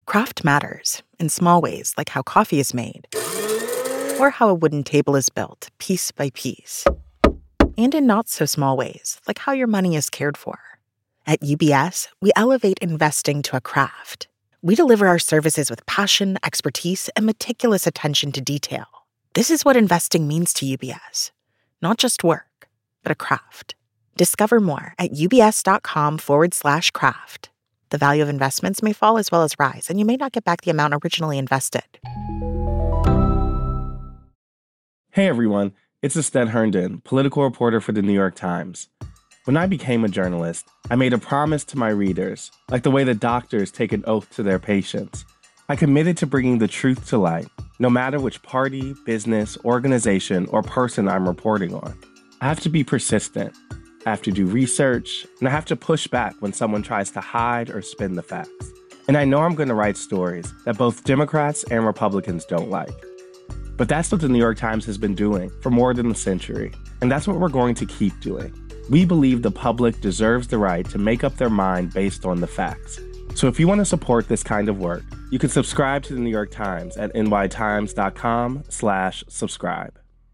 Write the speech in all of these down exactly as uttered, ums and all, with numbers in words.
Craft matters in small ways, like how coffee is made, or how a wooden table is built, piece by piece. And in not-so-small ways, like how your money is cared for. At U B S, we elevate investing to a craft. We deliver our services with passion, expertise, and meticulous attention to detail. This is what investing means to U B S. Not just work, but a craft. Discover more at ubs.com forward slash craft. The value of investments may fall as well as rise, and you may not get back the amount originally invested. Hey everyone, it's Asten Herndon, political reporter for The New York Times. When I became a journalist, I made a promise to my readers, like the way that doctors take an oath to their patients. I committed to bringing the truth to light, no matter which party, business, organization, or person I'm reporting on. I have to be persistent. I have to do research, and I have to push back when someone tries to hide or spin the facts. And I know I'm going to write stories that both Democrats and Republicans don't like. But that's what the New York Times has been doing for more than a century, and that's what we're going to keep doing. We believe the public deserves the right to make up their mind based on the facts. So if you want to support this kind of work, you can subscribe to the New York Times at nytimes.com slash subscribe.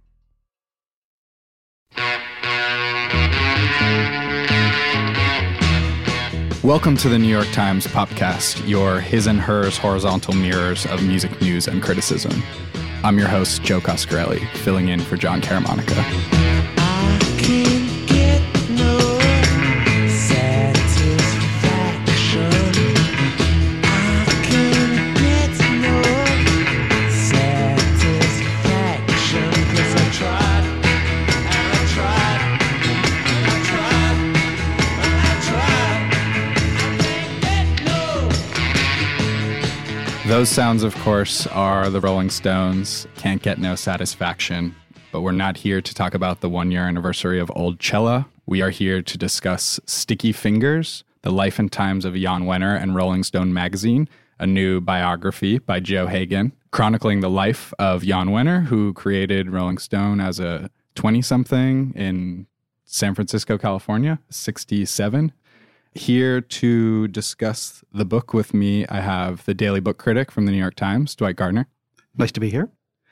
Welcome to the New York Times Popcast, your his and hers horizontal mirrors of music news and criticism. I'm your host, Joe Coscarelli, filling in for John Caramonica. I can't get no satisfaction. I can't get no satisfaction. 'Cause I tried, and I tried, and I tried, and I tried. Those sounds, of course, are the Rolling Stones, Can't Get No Satisfaction. But we're not here to talk about the one-year anniversary of Old Cella. We are here to discuss Sticky Fingers, the life and times of Jan Wenner and Rolling Stone magazine, a new biography by Joe Hagan, chronicling the life of Jan Wenner, who created Rolling Stone as a twenty-something in San Francisco, California, sixty-seven. Here to discuss the book with me, I have the Daily Book Critic from the New York Times, Dwight Gardner. Nice to be here.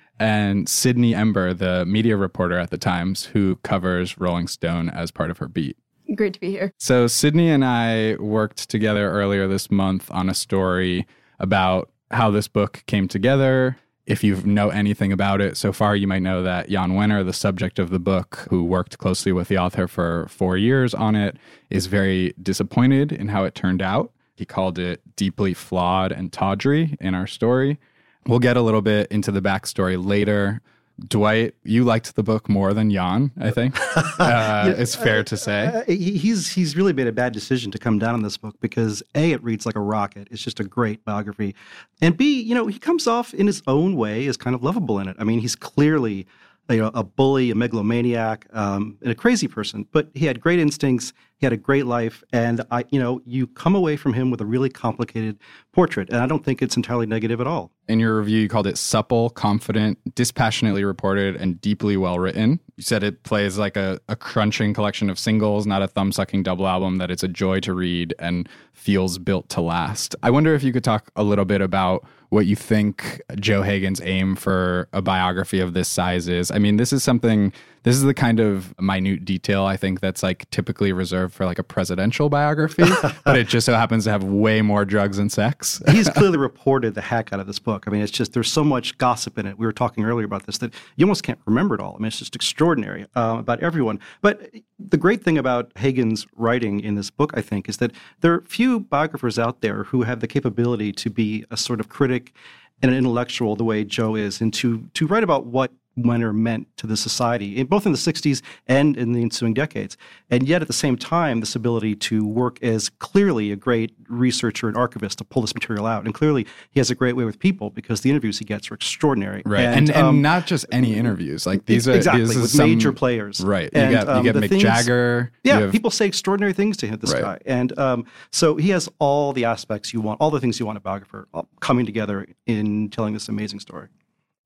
And Sydney Ember, the media reporter at the Times, who covers Rolling Stone as part of her beat. Great to be here. So Sydney and I worked together earlier this month on a story about how this book came together. If you know anything about it so far, you might know that Jan Wenner, the subject of the book, who worked closely with the author for four years on it, is very disappointed in how it turned out. He called it deeply flawed and tawdry in our story. We'll get a little bit into the backstory later. Dwight, you liked the book more than Jan, I think. Uh, yeah, it's fair uh, to say. Uh, he's he's really made a bad decision to come down on this book because A, it reads like a rocket. It's just a great biography. And B, you know, he comes off in his own way as kind of lovable in it. I mean, he's clearly you know, a bully, a megalomaniac, um, and a crazy person. But he had great instincts. He had a great life. And, I, you know, you come away from him with a really complicated portrait. And I don't think it's entirely negative at all. In your review, you called it supple, confident, dispassionately reported, and deeply well-written. You said it plays like a, a crunching collection of singles, not a thumb-sucking double album, that it's a joy to read and feels built to last. I wonder if you could talk a little bit about what you think Joe Hagan's aim for a biography of this size is. I mean, this is something, this is the kind of minute detail I think that's like typically reserved for like a presidential biography, but it just so happens to have way more drugs and sex. He's clearly reported the heck out of this book. I mean, it's just, there's so much gossip in it. We were talking earlier about this, that you almost can't remember it all. I mean, it's just extraordinary uh, about everyone. But the great thing about Hagan's writing in this book, I think, is that there are few biographers out there who have the capability to be a sort of critic and an intellectual the way Joe is, and to to write about what Wenner meant to the society, both in the sixties and in the ensuing decades. And yet at the same time, this ability to work as clearly a great researcher and archivist to pull this material out. And clearly he has a great way with people because the interviews he gets are extraordinary. Right. And, and, um, and not just any interviews. Like these are exactly these with some, major players. Right. You and, get, you um, get Mick things, Jagger. Yeah. Have, people say extraordinary things to him, this right. guy. And um, so he has all the aspects you want, all the things you want a biographer coming together in telling this amazing story.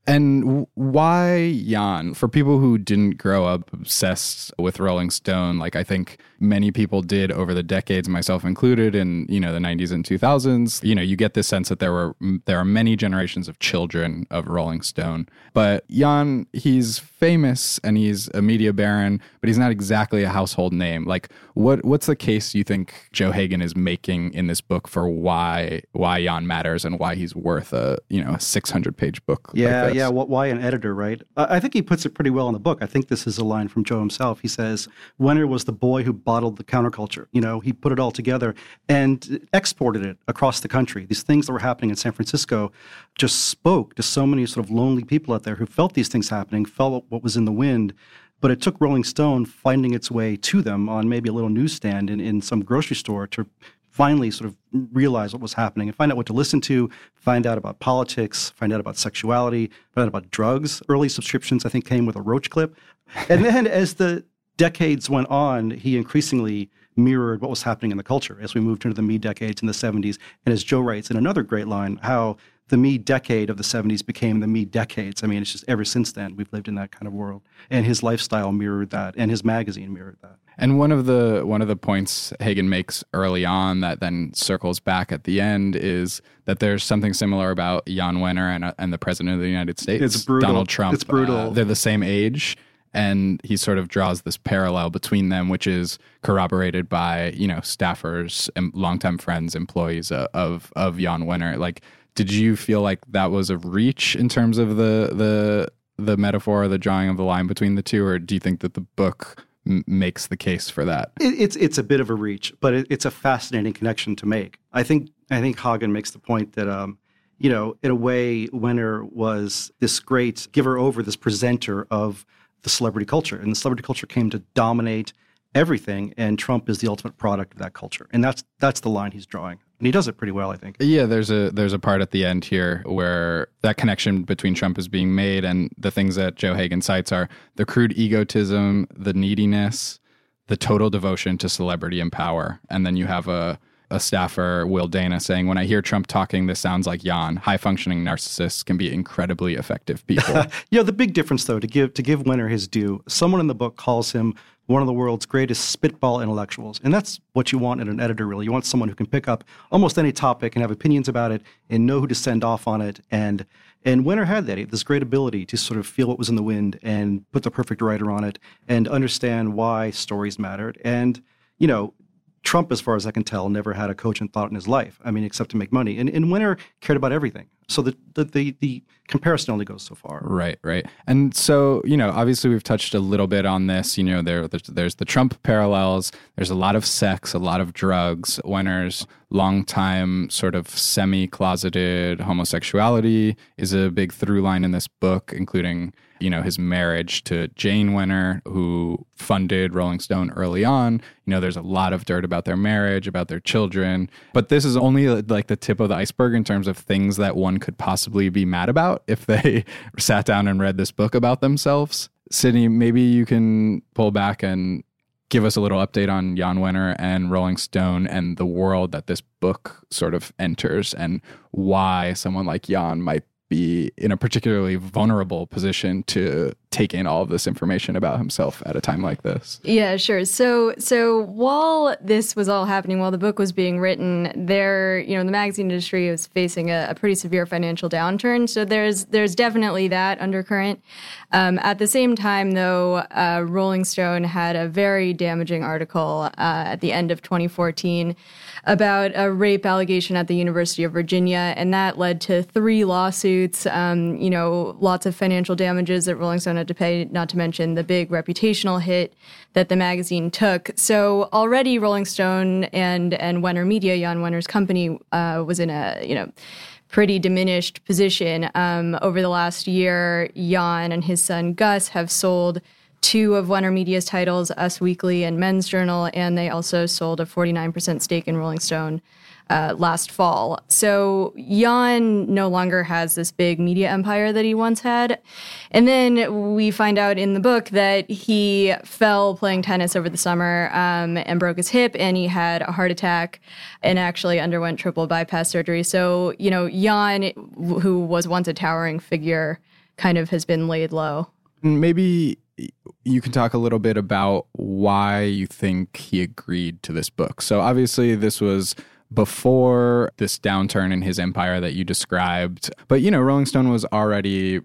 And w- why Jan? For people who didn't grow up obsessed with Rolling Stone, like I think many people did over the decades, myself included, in you know the nineties and two thousands, you know, you get this sense that there were there are many generations of children of Rolling Stone. But Jan, he's famous and he's a media baron, but he's not exactly a household name. Like, what what's the case you think Joe Hagan is making in this book for why why Jan matters and why he's worth a you know a six hundred page book? Yeah, like this? yeah. Why an editor, right? I think he puts it pretty well in the book. I think this is a line from Joe himself. He says, Wenner was the boy who bottled the counterculture. You know, he put it all together and exported it across the country. These things that were happening in San Francisco just spoke to so many sort of lonely people out there who felt these things happening, felt what was in the wind. But it took Rolling Stone finding its way to them on maybe a little newsstand in, in some grocery store to finally sort of realize what was happening and find out what to listen to, find out about politics, find out about sexuality, find out about drugs. Early subscriptions, I think, came with a roach clip. And then as the decades went on, he increasingly mirrored what was happening in the culture as we moved into the me decades in the seventies. And as Joe writes in another great line, how the me decade of the seventies became the me decades. I mean, it's just ever since then we've lived in that kind of world. And his lifestyle mirrored that, and his magazine mirrored that. And one of the one of the points Hagan makes early on that then circles back at the end is that there's something similar about Jan Wenner and, uh, and the President of the United States, It's brutal. Donald Trump. It's brutal. Uh, they're the same age. And he sort of draws this parallel between them, which is corroborated by, you know, staffers and longtime friends, employees of, of, of Jan Wenner. Like, did you feel like that was a reach in terms of the the the metaphor, or the drawing of the line between the two, or do you think that the book m- makes the case for that? It, it's it's a bit of a reach, but it, it's a fascinating connection to make. I think I think Hagen makes the point that um, you know, in a way, Wenner was this great giver over, this presenter of the celebrity culture, and the celebrity culture came to dominate everything, and Trump is the ultimate product of that culture, and that's that's the line he's drawing, and he does it pretty well, I think. Yeah, there's a there's a part at the end here where that connection between Trump is being made, and the things that Joe Hagan cites are the crude egotism, the neediness, the total devotion to celebrity and power, and then you have a a staffer, Will Dana, saying, when I hear Trump talking, this sounds like Jan. High-functioning narcissists can be incredibly effective people. Yeah, the big difference, though, to give to give Wenner his due, someone in the book calls him one of the world's greatest spitball intellectuals. And that's what you want in an editor, really. You want someone who can pick up almost any topic and have opinions about it and know who to send off on it. And and Wenner had that, he had this great ability to sort of feel what was in the wind and put the perfect writer on it and understand why stories mattered. And, you know, Trump, as far as I can tell, never had a cogent thought in his life. I mean, except to make money. And, and Wenner cared about everything. So the, the the the comparison only goes so far. Right, right. And so, you know, obviously we've touched a little bit on this. You know, there there's, there's the Trump parallels. There's a lot of sex, a lot of drugs. Wenner's longtime sort of semi-closeted homosexuality is a big through line in this book, including, you know, his marriage to Jane Wenner, who funded Rolling Stone early on. You know, there's a lot of dirt about their marriage, about their children. But this is only like the tip of the iceberg in terms of things that one could possibly be mad about if they sat down and read this book about themselves. Sydney, maybe you can pull back and give us a little update on Jan Wenner and Rolling Stone and the world that this book sort of enters, and why someone like Jan might be in a particularly vulnerable position to take in all of this information about himself at a time like this. Yeah, sure. So so while this was all happening, while the book was being written, there, you know, the magazine industry was facing a, a pretty severe financial downturn. So there's there's definitely that undercurrent. Um, at the same time, though, uh, Rolling Stone had a very damaging article uh, at the end of twenty fourteen about a rape allegation at the University of Virginia, and that led to three lawsuits, um, you know, lots of financial damages that Rolling Stone had to pay, not to mention the big reputational hit that the magazine took. So already Rolling Stone and and Wenner Media, Jan Wenner's company, uh, was in a, you know, pretty diminished position. Um, over the last year, Jan and his son Gus have sold two of Wenner Media's titles, Us Weekly and Men's Journal, and they also sold a forty-nine percent stake in Rolling Stone uh, last fall. So Jan no longer has this big media empire that he once had. And then we find out in the book that he fell playing tennis over the summer um, and broke his hip, and he had a heart attack and actually underwent triple bypass surgery. So, you know, Jan, who was once a towering figure kind of has been laid low. Maybe you can talk a little bit about why you think he agreed to this book. So obviously this was before this downturn in his empire that you described. But, you know, Rolling Stone was already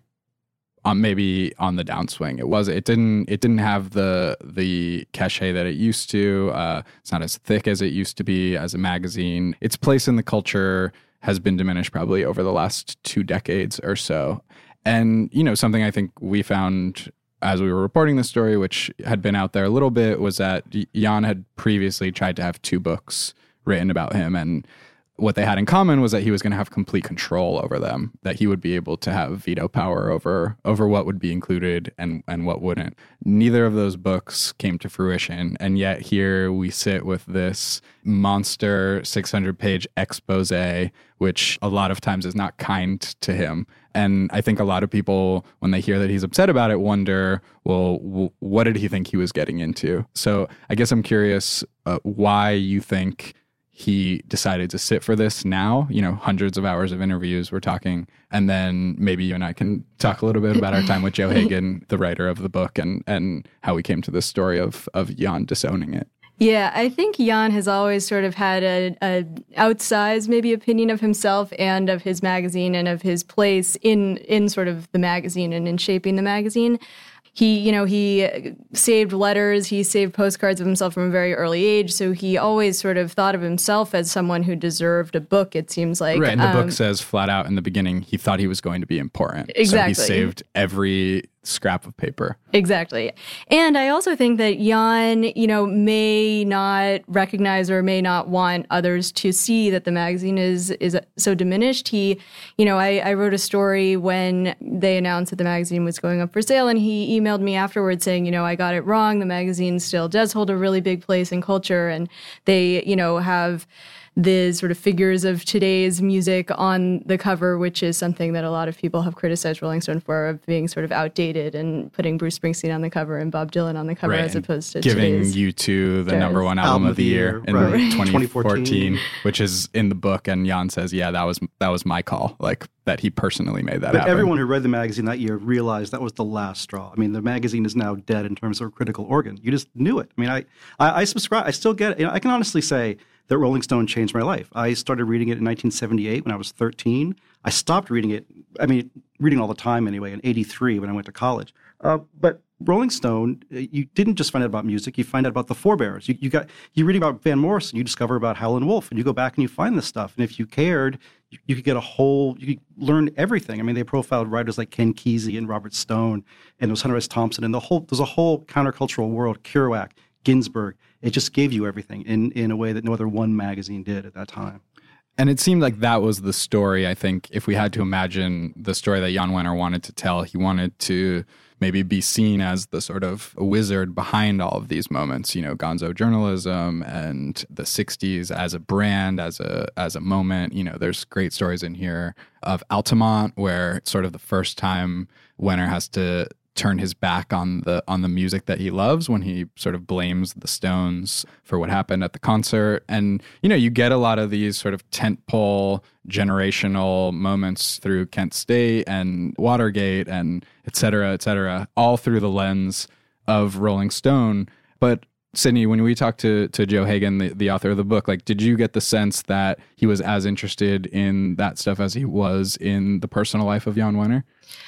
on maybe on the downswing. It was it didn't it didn't have the the cachet that it used to. Uh, it's not as thick as it used to be as a magazine. Its place in the culture has been diminished probably over the last two decades or so. And, you know, something I think we found as we were reporting this story, which had been out there a little bit, was that Jan had previously tried to have two books written about him. And what they had in common was that he was going to have complete control over them, that he would be able to have veto power over over what would be included and, and what wouldn't. Neither of those books came to fruition. And yet here we sit with this monster six hundred page expose, which a lot of times is not kind to him. And I think a lot of people, when they hear that he's upset about it, wonder, well, w- what did he think he was getting into? So I guess I'm curious uh, why you think he decided to sit for this now, you know, hundreds of hours of interviews we're talking. And then maybe you and I can talk a little bit about our time with Joe Hagan, the writer of the book, and and how we came to this story of of Jan disowning it. Yeah, I think Jan has always sort of had a, a outsized maybe opinion of himself and of his magazine and of his place in in sort of the magazine and in shaping the magazine. He, you know, he saved letters, he saved postcards of himself from a very early age, so he always sort of thought of himself as someone who deserved a book, it seems like. Right, and the um, book says flat out in the beginning, he thought he was going to be important. Exactly. So he saved every scrap of paper. Exactly. And I also think that Jan, you know, may not recognize or may not want others to see that the magazine is is so diminished. He, you know, I, I wrote a story when they announced that the magazine was going up for sale, and he emailed me afterwards saying, you know, I got it wrong. The magazine still does hold a really big place in culture, and they, you know, have the sort of figures of today's music on the cover, which is something that a lot of people have criticized Rolling Stone for, of being sort of outdated and putting Bruce Springsteen on the cover and Bob Dylan on the cover, right, as opposed to giving today's U two the jazz. number one album, album of the year, year in right. twenty fourteen, which is in the book. And Jan says, yeah, that was that was my call, like that he personally made that but happen. Everyone who read the magazine that year realized that was the last straw. I mean, the magazine is now dead in terms of a critical organ. You just knew it. I mean, I, I, I subscribe. I still get it. You know, I can honestly say that Rolling Stone changed my life. I started reading it in nineteen seventy-eight when I was thirteen. I stopped reading it, I mean, reading all the time anyway, in eighty-three when I went to college. Uh, but Rolling Stone, you didn't just find out about music, you find out about the forebears. You, you got, you're reading about Van Morrison, you discover about Howlin' Wolf, and you go back and you find this stuff. And if you cared, you, you could get a whole, you could learn everything. I mean, they profiled writers like Ken Kesey and Robert Stone, and it was Hunter S. Thompson, and the whole, there's a whole countercultural world, Kerouac, Ginsberg. It just gave you everything in, in a way that no other one magazine did at that time. And it seemed like that was the story, I think, if we had to imagine the story that Jan Wenner wanted to tell. He wanted to maybe be seen as the sort of wizard behind all of these moments, you know, gonzo journalism and the sixties as a brand, as a as a moment. You know, there's great stories in here of Altamont, where it's sort of the first time Wenner has to turn his back on the on the music that he loves, when he sort of blames the Stones for what happened at the concert. And, you know, you get a lot of these sort of tentpole generational moments through Kent State and Watergate and et cetera, et cetera, all through the lens of Rolling Stone. But Sydney, when we talked to, to Joe Hagan, the, the author of the book, like, did you get the sense that he was as interested in that stuff as he was in the personal life of Jan Wenner?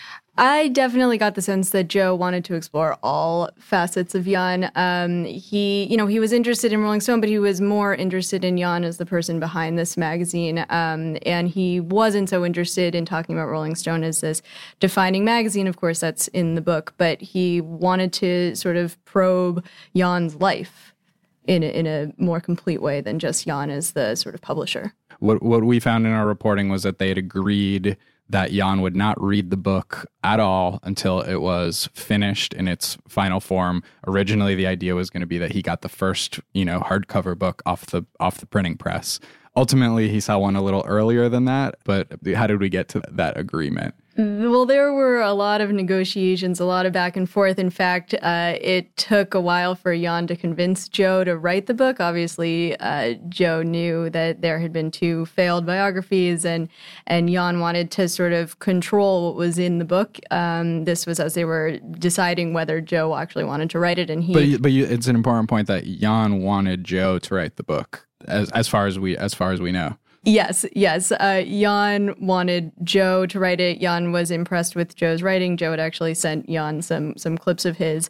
I definitely got the sense that Joe wanted to explore all facets of Jan. Um, he, you know, he was interested in Rolling Stone, but he was more interested in Jan as the person behind this magazine. Um, and he wasn't so interested in talking about Rolling Stone as this defining magazine. Of course, that's in the book, but he wanted to sort of probe Jan's life in a, in a more complete way than just Jan as the sort of publisher. What what we found in our reporting was that they had agreed that Jan would not read the book at all until it was finished in its final form. Originally, the idea was going to be that he got the first, you know, hardcover book off the off the printing press. ultimately he saw one a little earlier than that. But how did we get to that agreement? Well, there were a lot of negotiations, a lot of back and forth. In fact, uh, it took a while for Jan to convince Joe to write the book. Obviously, uh, Joe knew that there had been two failed biographies, and and Jan wanted to sort of control what was in the book. Um, this was as they were deciding whether Joe actually wanted to write it, and he. But but you, it's an important point that Jan wanted Joe to write the book, as as far as we as far as we know. Yes, yes. Uh, Jan wanted Joe to write it. Jan was impressed with Joe's writing. Joe had actually sent Jan some some clips of his.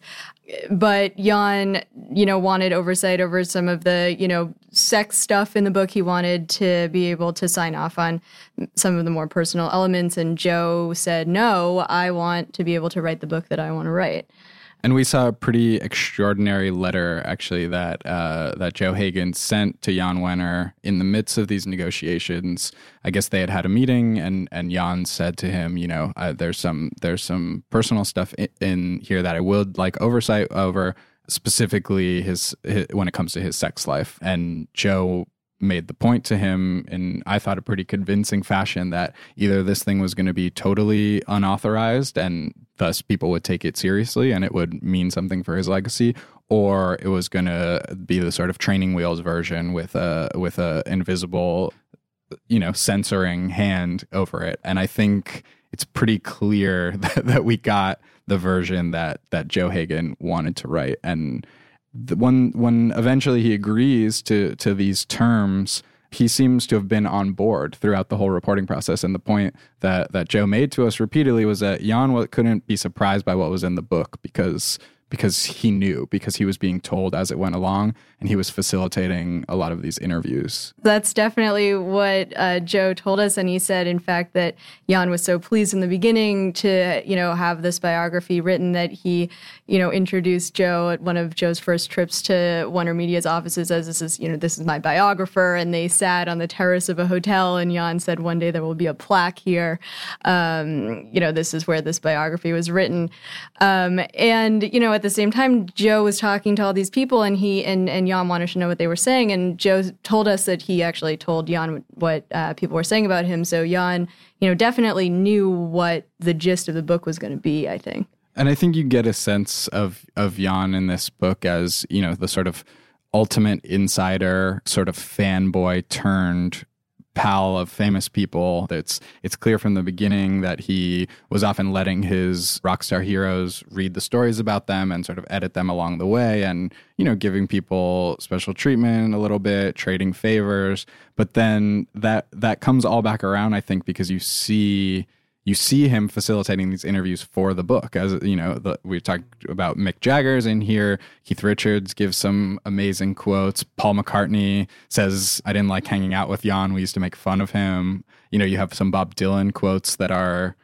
But Jan, you know, wanted oversight over some of the, you know, sex stuff in the book. He wanted to be able to sign off on some of the more personal elements. And Joe said, no, I want to be able to write the book that I want to write. And we saw a pretty extraordinary letter, actually, that uh, that Joe Hagan sent to Jan Wenner in the midst of these negotiations. I guess they had had a meeting, and and Jan said to him, you know, uh, there's some there's some personal stuff in, in here that I would like oversight over, specifically his, his when it comes to his sex life. And Joe made the point to him in, I thought, a pretty convincing fashion that either this thing was going to be totally unauthorized and thus people would take it seriously and it would mean something for his legacy, or it was going to be the sort of training wheels version with a with a invisible, you know, censoring hand over it. And I think it's pretty clear that, that we got the version that that Joe Hagan wanted to write. And the, when when eventually he agrees to to these terms, he seems to have been on board throughout the whole reporting process. And the point that, that Joe made to us repeatedly was that Jan couldn't be surprised by what was in the book because because he knew, because he was being told as it went along, and he was facilitating a lot of these interviews. That's definitely what uh, Joe told us, and he said, in fact, that Jan was so pleased in the beginning to, you know, have this biography written that he, you know, introduced Joe at one of Joe's first trips to Warner Media's offices as this is, you know, this is my biographer, and they sat on the terrace of a hotel, and Jan said, one day there will be a plaque here. Um, you know, this is where this biography was written. Um, and, you know, at the same time, Joe was talking to all these people, and he and, and Jan wanted to know what they were saying. And Joe told us that he actually told Jan what uh, people were saying about him. So Jan, you know, definitely knew what the gist of the book was going to be, I think. And I think you get a sense of of Jan in this book as, you know, the sort of ultimate insider, sort of fanboy turned pal of famous people. It's it's clear from the beginning that he was often letting his rock star heroes read the stories about them and sort of edit them along the way, and, you know, giving people special treatment a little bit, trading favors. But then that that comes all back around, I think, because you see you see him facilitating these interviews for the book. As you know, the, we talked about Mick Jagger's in here. Keith Richards gives some amazing quotes. Paul McCartney says, I didn't like hanging out with Jan. We used to make fun of him. You know, you have some Bob Dylan quotes that are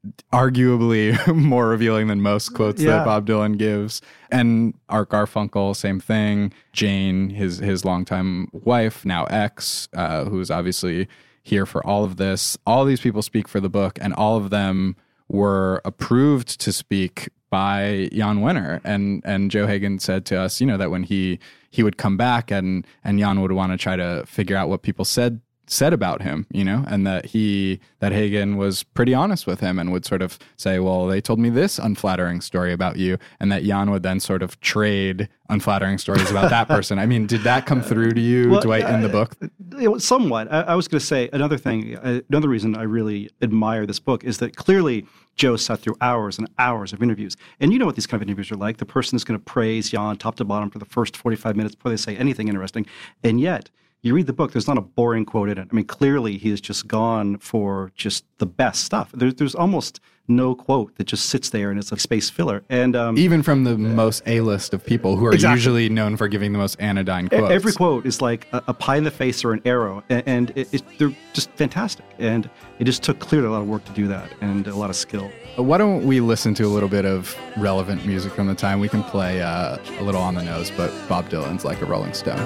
arguably more revealing than most quotes Yeah. that Bob Dylan gives. And Art Garfunkel, same thing. Jane, his his longtime wife, now ex, uh, who's obviously here for all of this. All these people speak for the book, and all of them were approved to speak by Jan Wenner. And and Joe Hagan said to us, you know, that when he he would come back and and Jan would want to try to figure out what people said said about him, you know, and that he that Hagan was pretty honest with him and would sort of say, well, they told me this unflattering story about you, and that Jan would then sort of trade unflattering stories about that person. I mean, did that come through to you, Well, Dwight, in the uh, book? It was somewhat. I, I was going to say another thing. Uh, another reason I really admire this book is that clearly Joe sat through hours and hours of interviews. And you know what these kind of interviews are like. The person is going to praise Jan top to bottom for the first forty-five minutes before they say anything interesting. And yet, you read the book, there's not a boring quote in it. I mean, clearly he has just gone for just the best stuff. There, there's almost no quote that just sits there and it's a space filler. And um, Even from the most A-list of people who are Exactly. usually known for giving the most anodyne quotes. every quote is like a, a pie in the face or an arrow. And, and it, it, they're just fantastic. And it just took clearly a lot of work to do that and a lot of skill. Why don't we listen to a little bit of relevant music from the time? We can play uh, a little on the nose, but Bob Dylan's Like a Rolling Stone.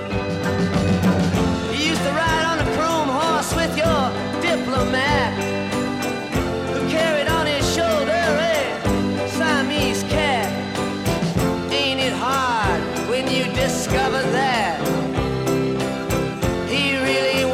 You used to ride on a chrome horse with your diplomat, who carried on his shoulder a Siamese cat. Ain't it hard when you discover that he really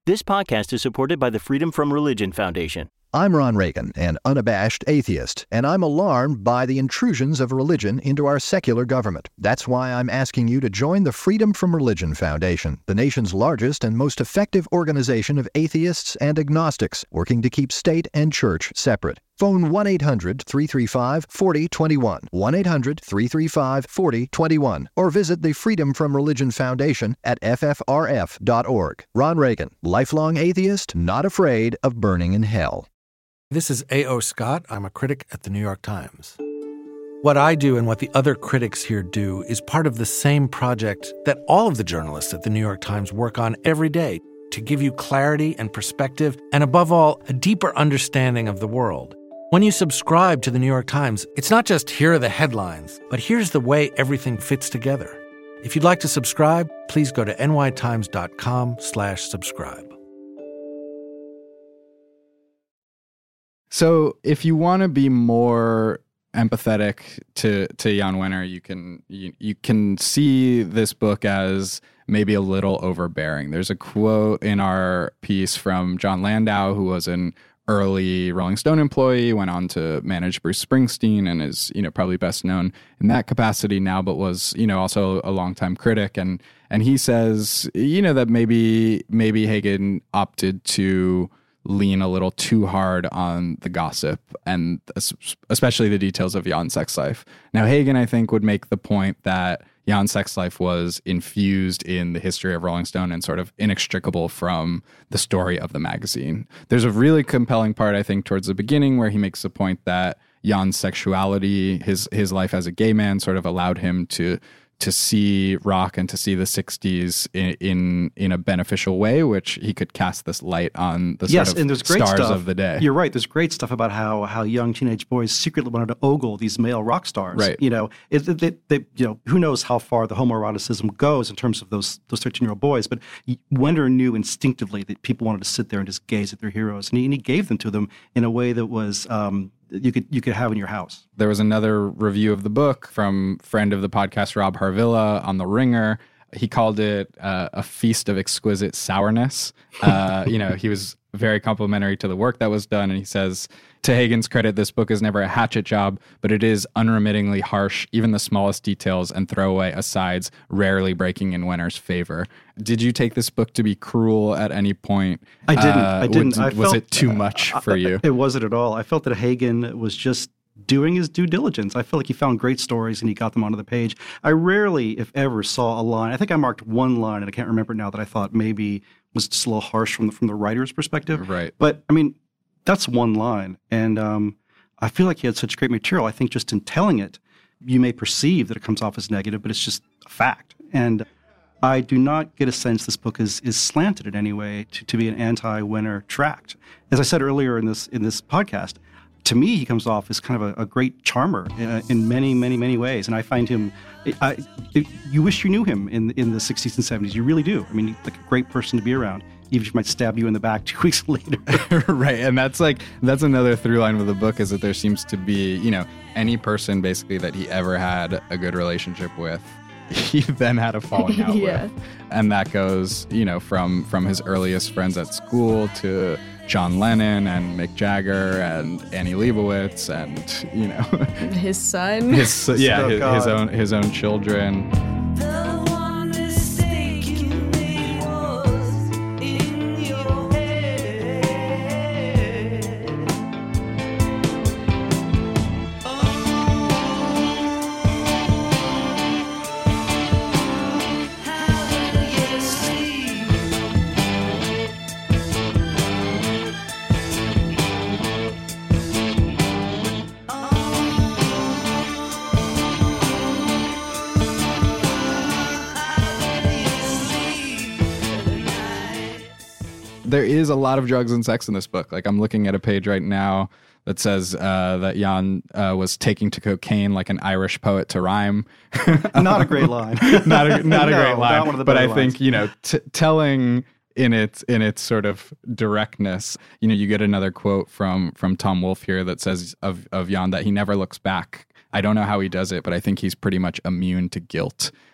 This podcast is supported by the Freedom From Religion Foundation. I'm Ron Reagan, an unabashed atheist, and I'm alarmed by the intrusions of religion into our secular government. That's why I'm asking you to join the Freedom From Religion Foundation, the nation's largest and most effective organization of atheists and agnostics, working to keep state and church separate. Phone one eight hundred, three three five, four zero two one, one eight hundred, three three five, four zero two one, or visit the Freedom From Religion Foundation at f f r f dot org. Ron Reagan, lifelong atheist, not afraid of burning in hell. This is A O. Scott. I'm a critic at the New York Times. What I do and what the other critics here do is part of the same project that all of the journalists at the New York Times work on every day to give you clarity and perspective and, above all, a deeper understanding of the world. When you subscribe to the New York Times, it's not just here are the headlines, but here's the way everything fits together. If you'd like to subscribe, please go to nytimes.com slash subscribe. So if you want to be more empathetic to to Jan Wenner, you can you, you can see this book as maybe a little overbearing. There's a quote in our piece from John Landau, who was an early Rolling Stone employee, went on to manage Bruce Springsteen, and is, you know, probably best known in that capacity now, but was, you know, also a longtime critic. And and he says, you know, that maybe maybe Hagen opted to lean a little too hard on the gossip and especially the details of Jan's sex life. Now, Hagen, I think, would make the point that Jan's sex life was infused in the history of Rolling Stone and sort of inextricable from the story of the magazine. There's a really compelling part, I think, towards the beginning where he makes the point that Jan's sexuality, his his life as a gay man, sort of allowed him to to see rock and to see the sixties in, in in a beneficial way, which he could cast this light on the sort yes, of and there's great stars stuff. of the day. You're right. There's great stuff about how how young teenage boys secretly wanted to ogle these male rock stars. Right. You know, it, it, they, they, you know, who knows how far the homoeroticism goes in terms of those those thirteen-year-old boys, but Wenner knew instinctively that people wanted to sit there and just gaze at their heroes, and he, and he gave them to them in a way that was um, you could you could have in your house. There was another review of the book from friend of the podcast, Rob Harvilla, on The Ringer. He called it uh, a feast of exquisite sourness. Uh, you know, he was very complimentary to the work that was done. And he says, to Hagen's credit, this book is never a hatchet job, but it is unremittingly harsh, even the smallest details and throwaway asides rarely breaking in Wenner's favor. Did you take this book to be cruel at any point? I didn't. Uh, I didn't. Was, I was felt, it too much uh, for you? It wasn't at all. I felt that Hagen was just doing his due diligence. I felt like he found great stories and he got them onto the page. I rarely, if ever, saw a line. I think I marked one line, and I can't remember it now, that I thought maybe was just a little harsh from the, from the writer's perspective. Right. But, I mean, that's one line. And um, I feel like he had such great material. I think just in telling it, you may perceive that it comes off as negative, but it's just a fact. And I do not get a sense this book is is slanted in any way to, to be an anti-Wenner tract. As I said earlier in this in this podcast, to me, he comes off as kind of a, a great charmer uh, in many, many, many ways. And I find him, I, I, you wish you knew him in in the sixties and seventies. You really do. I mean, he's like a great person to be around, even if he might stab you in the back two weeks later. Right. And that's like, that's another through line with the book, is that there seems to be, you know, any person basically that he ever had a good relationship with, he then had a falling out Yeah. with. And that goes, you know, from from his earliest friends at school to John Lennon and Mick Jagger and Annie Leibovitz and, you know, His son. his yeah, Oh, his, God. his own his own children. The one mistake you made was in your head. Oh, how do you sleep? There is a lot of drugs and sex in this book. Like, I'm looking at a page right now that says uh, that Jan uh, was taking to cocaine like an Irish poet to rhyme. Not a great line. not a, not a No, great line. not one of the but I better think, lines. you know, t- telling in its in its sort of directness, you know, you get another quote from from Tom Wolfe here that says of of Jan that he never looks back. I don't know how he does it, but I think he's pretty much immune to guilt.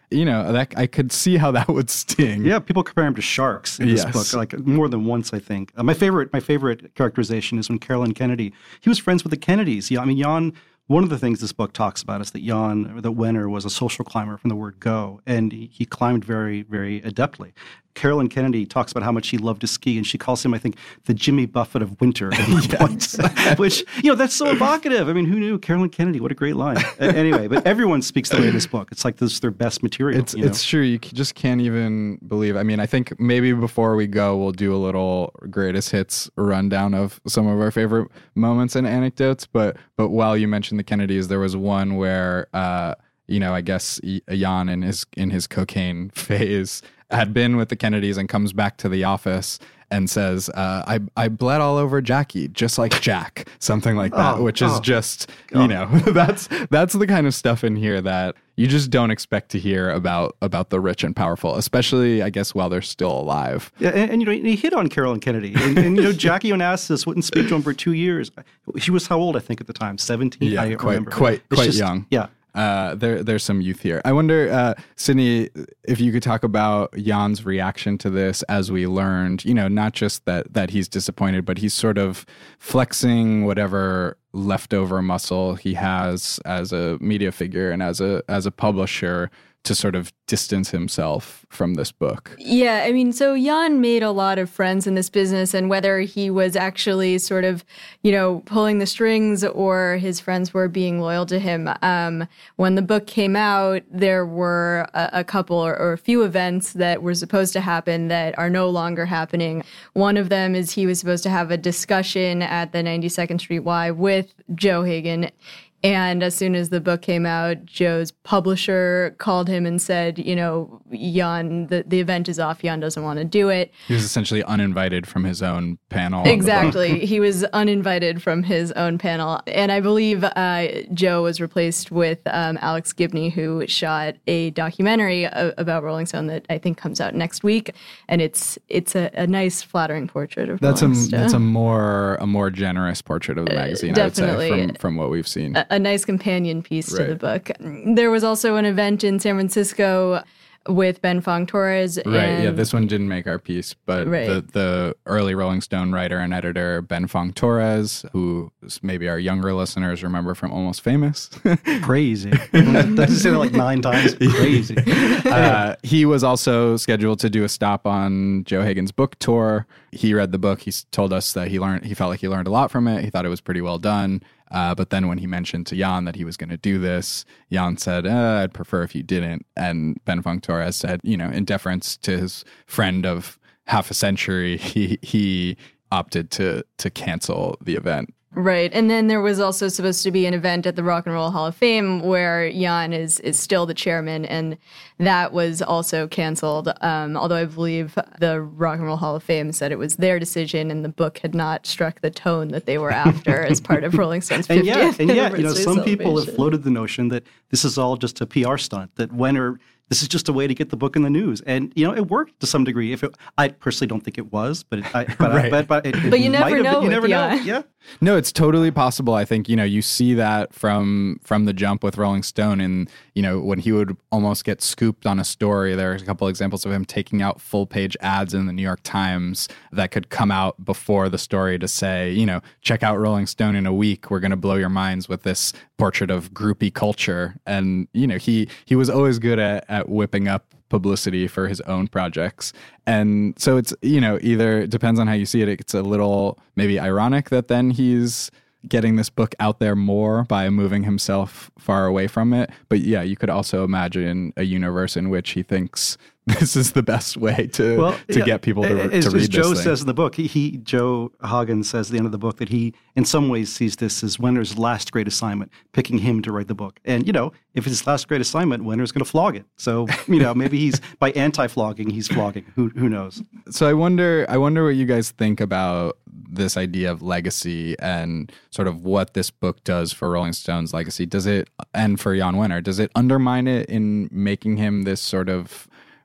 You know, that I could see how that would sting. Yeah, people compare him to sharks in this Yes. book, like more than once, I think. Uh, my favorite, my favorite characterization is when Carolyn Kennedy. He was friends with the Kennedys. Yeah, I mean, Jan. One of the things this book talks about is that Jan, or that Wenner, was a social climber from the word go, and he, he climbed very, very adeptly. Carolyn Kennedy talks about how much he loved to ski, and she calls him, I think, the Jimmy Buffett of winter at one point, which, you know, that's so evocative. I mean, who knew? Carolyn Kennedy, what a great line. Uh, anyway, but everyone speaks the way in this book. It's like this is their best material. It's you know? it's true. You c- just can't even believe. I mean, I think maybe before we go, we'll do a little greatest hits rundown of some of our favorite moments and anecdotes. But but while you mentioned the Kennedys, there was one where, uh, you know, I guess Jan in his in his cocaine phase had been with the Kennedys and comes back to the office and says, uh, I, I bled all over Jackie, just like Jack, something like that, Oh, which is oh. just, Oh. you know, that's that's the kind of stuff in here that you just don't expect to hear about about the rich and powerful, especially, I guess, while they're still alive. Yeah, and, and you know, he hit on Carolyn Kennedy, and, and you know, Jackie Onassis wouldn't speak to him for two years. She was how old, I think, at the time? Seventeen. Yeah, I quite remember. quite It's quite just- young. Yeah. Uh, there, there's some youth here. I wonder, uh, Sydney, if you could talk about Jan's reaction to this as we learned, you know, not just that that he's disappointed, but he's sort of flexing whatever leftover muscle he has as a media figure and as a as a publisher to sort of distance himself from this book. Yeah, I mean, so Jan made a lot of friends in this business, and whether he was actually sort of, you know, pulling the strings or his friends were being loyal to him, um, when the book came out, there were a, a couple or, or a few events that were supposed to happen that are no longer happening. One of them is he was supposed to have a discussion at the ninety-second Street Y with Joe Hagan. And as soon as the book came out, Joe's publisher called him and said, you know, Jan, the, the event is off. Jan doesn't want to do it. He was essentially uninvited from his own panel. on the book. Exactly. He was uninvited from his own panel. And I believe uh, Joe was replaced with um, Alex Gibney, who shot a documentary a- about Rolling Stone that I think comes out next week. And it's it's a, a nice, flattering portrait of That's a Rolling Stone. that's a more a more generous portrait of the magazine, I would definitely. say, from, from what we've seen. A, a nice companion piece to Right. the book. There was also an event in San Francisco with Ben Fong Torres. Right. And Yeah. This one didn't make our piece, but Right. the, the early Rolling Stone writer and editor Ben Fong Torres, who maybe our younger listeners remember from Almost Famous, Crazy. Doesn't say that like nine times. Crazy. uh, he was also scheduled to do a stop on Joe Hagan's book tour. He read the book. He s- told us that he learned. He felt like he learned a lot from it. He thought it was pretty well done. Uh, but then when he mentioned to Jan that he was going to do this, Jan said, uh, I'd prefer if you didn't. And Ben Fong Torres said, you know, in deference to his friend of half a century, he he opted to to cancel the event. Right. And then there was also supposed to be an event at the Rock and Roll Hall of Fame where Jan is, is still the chairman, and that was also canceled. Um, although I believe the Rock and Roll Hall of Fame said it was their decision and the book had not struck the tone that they were after as part of Rolling Stone's And fiftieth yet, and yet, you know, anniversary some people have celebration. floated the notion that this is all just a P R stunt, that Wenner, this is just a way to get the book in the news. And, you know, it worked to some degree. If it, I personally don't think it was, but it, I, but, Right. I, but, but, it, it But you never might have been- know You with never know. Jan. Yeah. No, it's totally possible. I think, you know, you see that from from the jump with Rolling Stone, and, you know, when he would almost get scooped on a story, there are a couple examples of him taking out full page ads in the New York Times that could come out before the story to say, you know, check out Rolling Stone in a week. We're going to blow your minds with this portrait of groupie culture. And, you know, he he was always good at, at whipping up publicity for his own projects. And so it's, you know, either it depends on how you see it. It's a little maybe ironic that then he's getting this book out there more by moving himself far away from it. But yeah, you could also imagine a universe in which he thinks this is the best way to Well, to yeah, get people to, as, to read as Joe this thing. says in the book, he, he Joe Hagan says at the end of the book that he, in some ways, sees this as Wenner's last great assignment, picking him to write the book. And, you know, if it's his last great assignment, Wenner's going to flog it. So, you know, maybe he's, by anti-flogging, he's flogging. Who who knows? So I wonder, I wonder what you guys think about this idea of legacy and sort of what this book does for Rolling Stone's legacy. Does it, and for Jan Wenner, does it undermine it in making him this sort of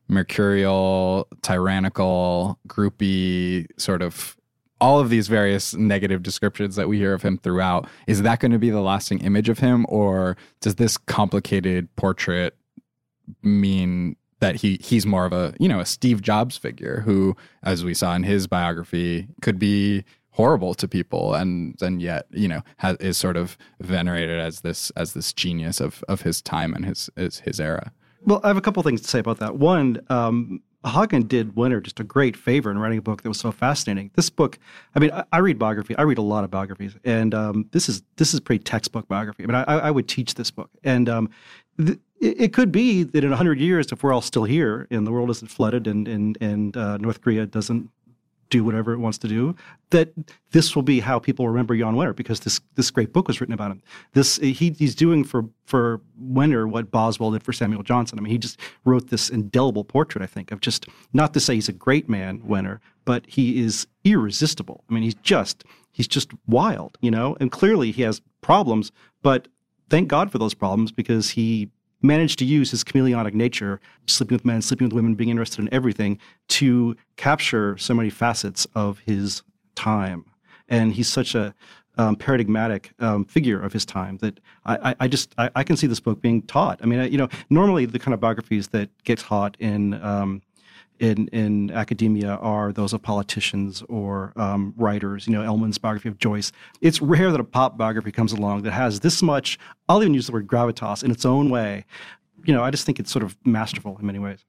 mercurial, tyrannical, groupie, sort of all of these various negative descriptions that we hear of him throughout? Is that going to be the lasting image of him, or does this complicated portrait mean that he he's more of a, you know, a Steve Jobs figure who, as we saw in his biography, could be horrible to people and and yet, you know, has, is sort of venerated as this as this genius of of his time and his his, his era. Well, I have a couple things to say about that. One, um, Hagen did Winter just a great favor in writing a book that was so fascinating. This book, I mean, I, I read biography. I read a lot of biographies, and um, this is this is pretty textbook biography. I mean, I, I would teach this book, and um, th- it, it could be that in a hundred years, if we're all still here and the world isn't flooded and and and uh, North Korea doesn't do whatever it wants to do, that this will be how people remember Jan Wenner, because this this great book was written about him. This he he's doing for for Wenner what Boswell did for Samuel Johnson. I mean, he just wrote this indelible portrait, I think, of just, not to say he's a great man, Wenner, but he is irresistible. I mean, he's just he's just wild, you know. And clearly he has problems, but thank God for those problems, because he managed to use his chameleonic nature, sleeping with men, sleeping with women, being interested in everything, to capture so many facets of his time. And he's such a um, paradigmatic um, figure of his time that I, I, I just I, I can see this book being taught. I mean, I, you know, normally the kind of biographies that get taught in um, in in academia are those of politicians or um, writers. You know, Ellman's biography of Joyce. It's rare that a pop biography comes along that has this much, I'll even use the word gravitas, in its own way. You know, I just think it's sort of masterful in many ways.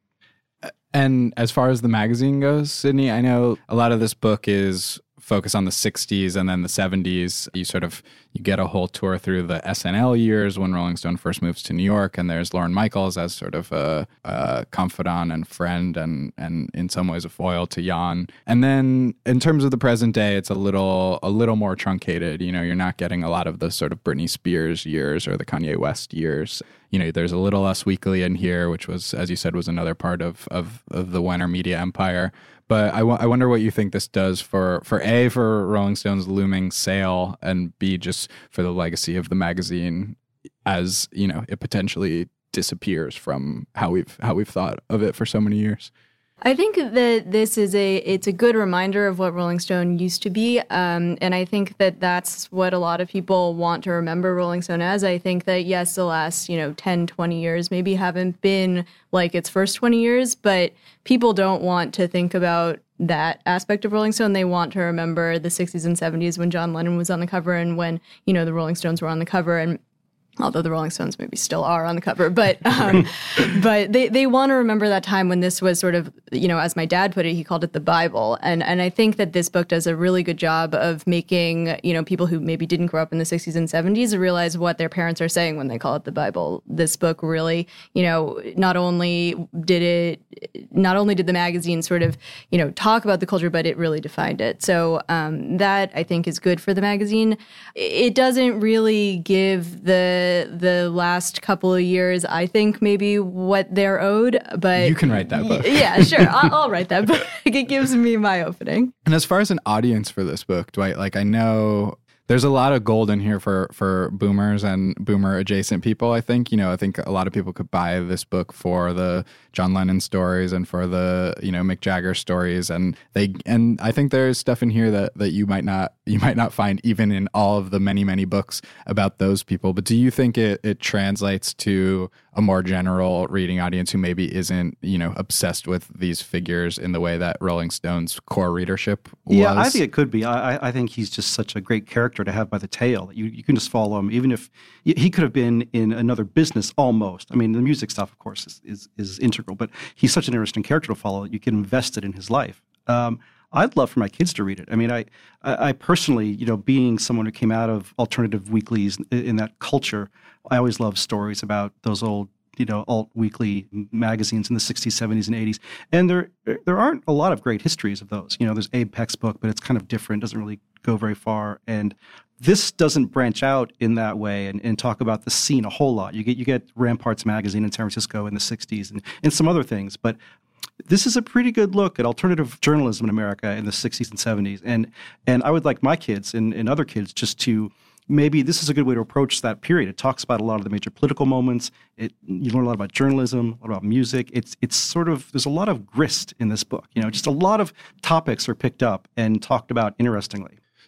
And as far as the magazine goes, Sydney, I know a lot of this book is focused on the sixties and then the seventies. You sort of, you get a whole tour through the S N L years when Rolling Stone first moves to New York, and there's Lorne Michaels as sort of a, a confidant and friend and and in some ways a foil to Jan. And then in terms of the present day, it's a little a little more truncated. You know, you're not getting a lot of the sort of Britney Spears years or the Kanye West years. You know, there's a little Us Weekly in here, which was, as you said, was another part of of, of the Wenner media empire. But I, w- I wonder what you think this does for, for A, for Rolling Stone's looming sale, and B, just for the legacy of the magazine as, you know, it potentially disappears from how we've how we've thought of it for so many years. I think that this is a it's a good reminder of what Rolling Stone used to be, um, and I think that that's what a lot of people want to remember Rolling Stone as. I think that, yes, the last, you know, ten, twenty years maybe haven't been like its first twenty years, but people don't want to think about that aspect of Rolling Stone. They want to remember the sixties and seventies when John Lennon was on the cover and when, you know, the Rolling Stones were on the cover, and although the Rolling Stones maybe still are on the cover, but um, but they, they want to remember that time when this was sort of, you know, as my dad put it, he called it the Bible. And and I think that this book does a really good job of making, you know, people who maybe didn't grow up in the sixties and seventies realize what their parents are saying when they call it the Bible. This book really, you know, not only did it, not only did the magazine sort of, you know, talk about the culture, but it really defined it. So um, that, I think, is good for the magazine. It doesn't really give the the last couple of years, I think, maybe what they're owed, but you can write that book. Yeah, sure. I'll, I'll write that book. It gives me my opening. And as far as an audience for this book, Dwight, like, I know there's a lot of gold in here for, for boomers and boomer adjacent people, I think. You know, I think a lot of people could buy this book for the John Lennon stories and for the, you know, Mick Jagger stories. And they, and I think there's stuff in here that, that you might not, you might not find even in all of the many, many books about those people. But do you think it, it translates to a more general reading audience who maybe isn't, you know, obsessed with these figures in the way that Rolling Stone's core readership was? Yeah, I think it could be. I, I think he's just such a great character to have by the tail. You you can just follow him, even if he could have been in another business almost. I mean, the music stuff, of course, is is, is integral, but he's such an interesting character to follow. You can invest it in his life. Um, I'd love for my kids to read it. I mean, I, I, I personally, you know, being someone who came out of alternative weeklies in, in that culture, I always love stories about those old, you know, alt weekly magazines in the sixties, seventies, and eighties. And there there aren't a lot of great histories of those. You know, there's Abe Peck's book, but it's kind of different, doesn't really go very far. And this doesn't branch out in that way and, and talk about the scene a whole lot. You get you get Ramparts magazine in San Francisco in the sixties and, and some other things. But this is a pretty good look at alternative journalism in America in the sixties and seventies. And and I would like my kids and, and other kids just to, maybe this is a good way to approach that period. It talks about a lot of the major political moments. It, you learn a lot about journalism, a lot about music. It's it's sort of, there's a lot of grist in this book. You know, just a lot of topics are picked up and talked about interestingly.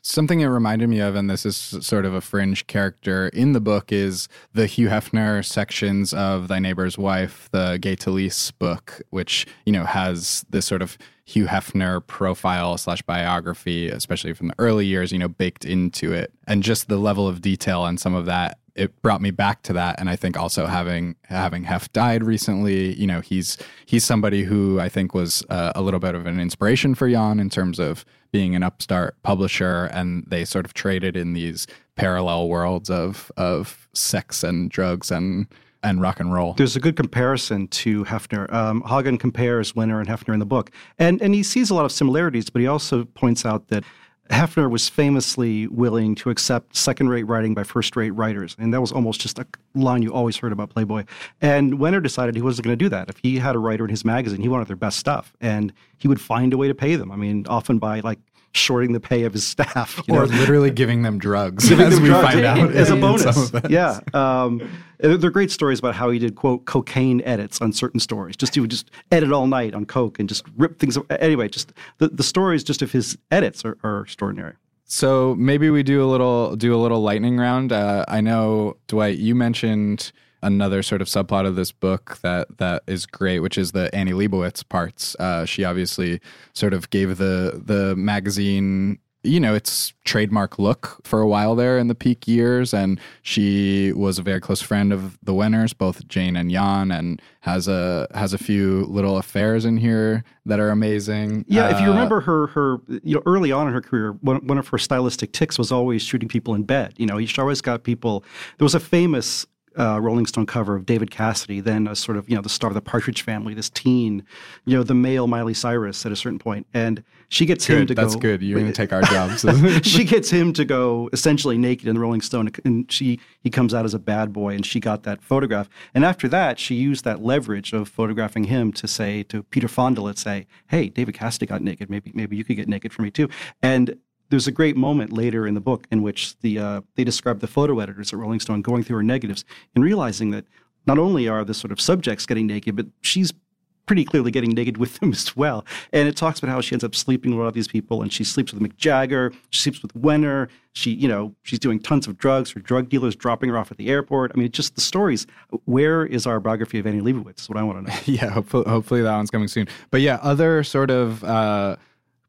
Something it reminded me of, and this is sort of a fringe character in the book, is the Hugh Hefner sections of Thy Neighbor's Wife, the Gay Talese book, which, you know, has this sort of Hugh Hefner profile slash biography, especially from the early years, you know, baked into it. And just the level of detail and some of that, it brought me back to that. And I think also having having Hef died recently, you know, he's he's somebody who I think was uh, a little bit of an inspiration for Jan in terms of being an upstart publisher, and they sort of traded in these parallel worlds of of sex and drugs and and rock and roll. There's a good comparison to Hefner. Um, Hagen compares Wenner and Hefner in the book, and and he sees a lot of similarities, but he also points out that Hefner was famously willing to accept second-rate writing by first-rate writers, and that was almost just a line you always heard about Playboy. And Wenner decided he wasn't going to do that. If he had a writer in his magazine, he wanted their best stuff, and he would find a way to pay them. I mean, often by, like, shorting the pay of his staff. You or know? literally giving them drugs, giving as them we drugs find out. as a in bonus. some of Yeah. Um, they're great stories about how he did, quote, cocaine edits on certain stories. Just he would just edit all night on coke and just rip things. Anyway, just the, the stories just of his edits are, are extraordinary. So maybe we do a little do a little lightning round. Uh, I know, Dwight, you mentioned another sort of subplot of this book that that is great, which is the Annie Leibovitz parts. Uh, she obviously sort of gave the the magazine, you know, its trademark look for a while there in the peak years, and she was a very close friend of the Wenners, both Jane and Jan, and has a has a few little affairs in here that are amazing. Yeah, if you Uh, remember her, her you know, early on in her career, one, one of her stylistic tics was always shooting people in bed. You know, she always got people. There was a famous Uh, Rolling Stone cover of David Cassidy, then a sort of, you know, the star of the Partridge Family, this teen, you know, the male Miley Cyrus at a certain point. And she gets good, him to that's go. That's good. You're going to take our jobs. She gets him to go essentially naked in the Rolling Stone, and she he comes out as a bad boy, and she got that photograph. And after that, she used that leverage of photographing him to say to Peter Fonda, let's say, hey, David Cassidy got naked. Maybe maybe you could get naked for me too. And there's a great moment later in the book in which the uh, they describe the photo editors at Rolling Stone going through her negatives and realizing that not only are the sort of subjects getting naked, but she's pretty clearly getting naked with them as well. And it talks about how she ends up sleeping with a lot of these people, and she sleeps with Mick Jagger, she sleeps with Wenner, she, you know, she's doing tons of drugs, her drug dealer's dropping her off at the airport. I mean, just the stories. Where is our biography of Annie Leibovitz is what I want to know. Yeah, hopefully, hopefully that one's coming soon. But yeah, other sort of uh,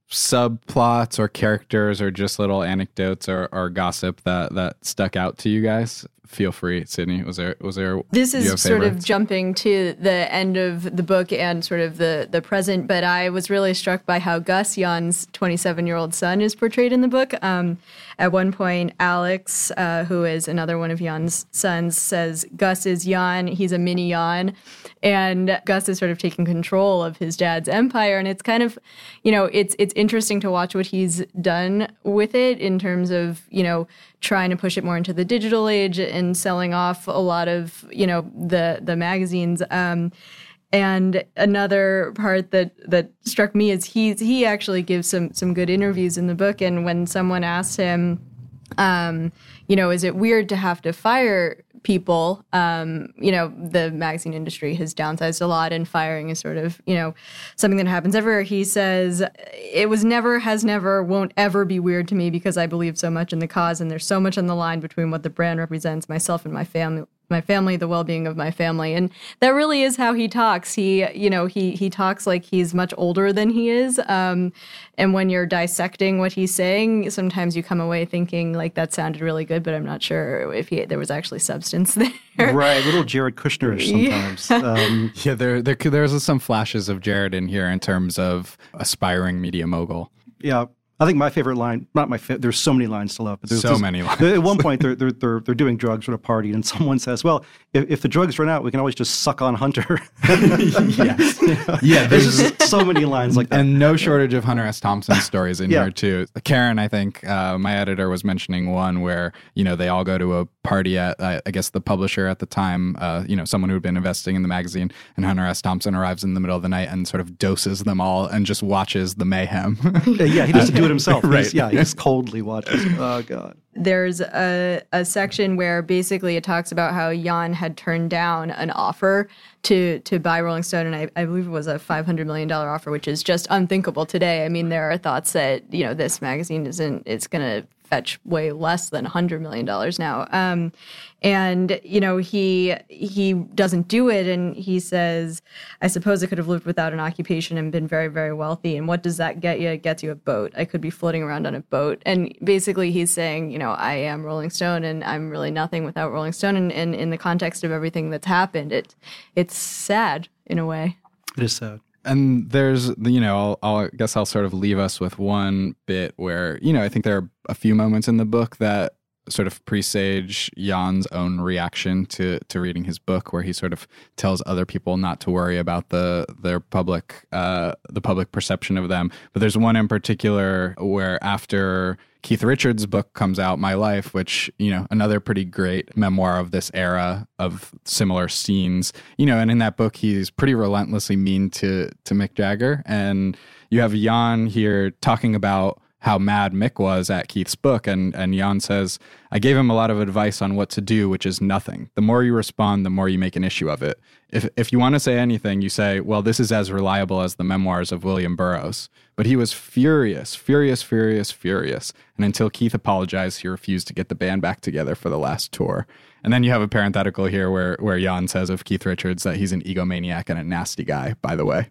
subplots or characters or just little anecdotes or, or gossip that, that stuck out to you guys? Feel free, Sydney. Was there was there? This is sort favorites? of jumping to the end of the book and sort of the the present, but I was really struck by how Gus, Jan's twenty-seven-year-old son, is portrayed in the book. Um, at one point, Alex, uh, who is another one of Jan's sons, says Gus is Jan. He's a mini Jan, and Gus is sort of taking control of his dad's empire. And it's kind of, you know, it's it's interesting to watch what he's done with it in terms of, you know, trying to push it more into the digital age and selling off a lot of, you know, the the magazines. Um, and another part that that struck me is he he actually gives some some good interviews in the book. And when someone asks him, um, you know, is it weird to have to fire people? Um, you know, the magazine industry has downsized a lot, and firing is sort of, you know, something that happens everywhere. He says, it was never, has never, won't ever be weird to me because I believe so much in the cause, and there's so much on the line between what the brand represents, myself and my family, my family, the well-being of my family. And that really is how he talks. He, you know, he he talks like he's much older than he is. Um, and when you're dissecting what he's saying, sometimes you come away thinking like that sounded really good, but I'm not sure if he, there was actually substance there. Right, a little Jared Kushnerish sometimes. Yeah, um, yeah there, there there's some flashes of Jared in here in terms of aspiring media mogul. Yeah. I think my favorite line, not my favorite, there's so many lines to love. But there's so this, many lines. At one point, they're, they're, they're, they're doing drugs at a party, and someone says, well, if, if the drugs run out, we can always just suck on Hunter. Yes. You know? Yeah, there's just so many lines like that. And no shortage of Hunter S. Thompson stories in Yeah. here, too. Karen, I think, uh, my editor was mentioning one where, you know, they all go to a party at, uh, I guess, the publisher at the time, uh, you know, someone who'd been investing in the magazine, and Hunter S. Thompson arrives in the middle of the night and sort of doses them all and just watches the mayhem. Yeah, he doesn't do it himself. Right. He's, yeah, he just coldly watches. Oh, God. There's a, a section where basically it talks about how Jan had turned down an offer to to buy Rolling Stone, and I, I believe it was a five hundred million dollars offer, which is just unthinkable today. I mean, there are thoughts that, you know, this magazine isn't, it's going to fetch way less than one hundred million dollars now. Um, and, you know, he he doesn't do it, and he says, I suppose I could have lived without an occupation and been very, very wealthy. And what does that get you? It gets you a boat. I could be floating around on a boat. And basically he's saying, you know, I am Rolling Stone, and I'm really nothing without Rolling Stone. And, and in the context of everything that's happened, it it's sad in a way. It is sad. And there's, you know, I'll, I'll I guess I'll sort of leave us with one bit where, you know, I think there are a few moments in the book that sort of presage Jan's own reaction to to reading his book, where he sort of tells other people not to worry about the their public uh, the public perception of them. But there's one in particular where after Keith Richards' book comes out, My Life, which, you know, another pretty great memoir of this era of similar scenes, you know, and in that book, he's pretty relentlessly mean to, to Mick Jagger. And you have Jan here talking about how mad Mick was at Keith's book. And, and Jan says, I gave him a lot of advice on what to do, which is nothing. The more you respond, the more you make an issue of it. If if you want to say anything, you say, well, this is as reliable as the memoirs of William Burroughs. But he was furious, furious, furious, furious. And until Keith apologized, he refused to get the band back together for the last tour. And then you have a parenthetical here where, where Jan says of Keith Richards that he's an egomaniac and a nasty guy, by the way.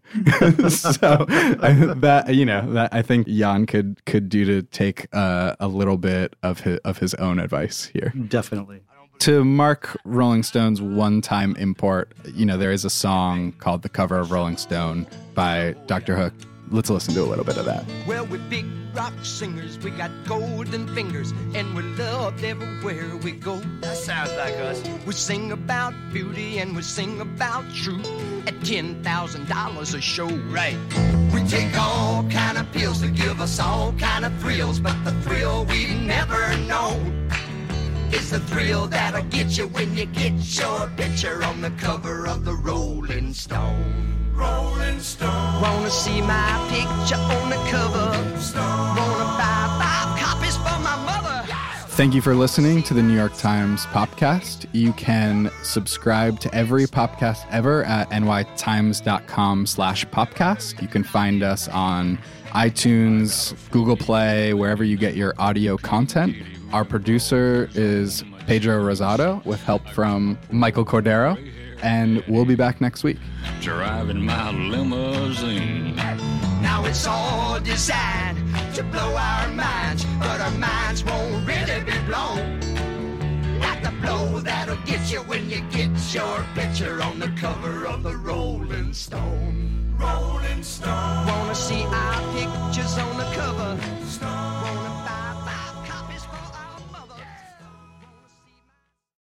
So I, that, you know, that I think Jan could could do to take uh, a little bit of his, of his own advice here. Definitely. To mark Rolling Stone's one-time import, you know, there is a song called The Cover of Rolling Stone by Doctor Hook. Let's listen to a little bit of that. Well, we're big rock singers, we got golden fingers, and we're loved everywhere we go. That sounds like us. We sing about beauty and we sing about truth at ten thousand dollars a show. Right. We take all kind of pills to give us all kind of thrills, but the thrill we've never known is the thrill that'll get you when you get your picture on the cover of the Rolling Stone. Rolling Stone. Wanna see my picture on the cover? Stone. Wanna buy five copies for my mother? Thank you for listening to the New York Times Popcast. You can subscribe to every Popcast ever at nytimes.com slash popcast. You can find us on iTunes, Google Play, wherever you get your audio content. Our producer is Pedro Rosado with help from Michael Cordero, and we'll be back next week. Driving my limousine. Now it's all designed to blow our minds, but our minds won't really be blown. Like the blow that'll get you when you get your picture on the cover of the Rolling Stone. Rolling Stone. Wanna see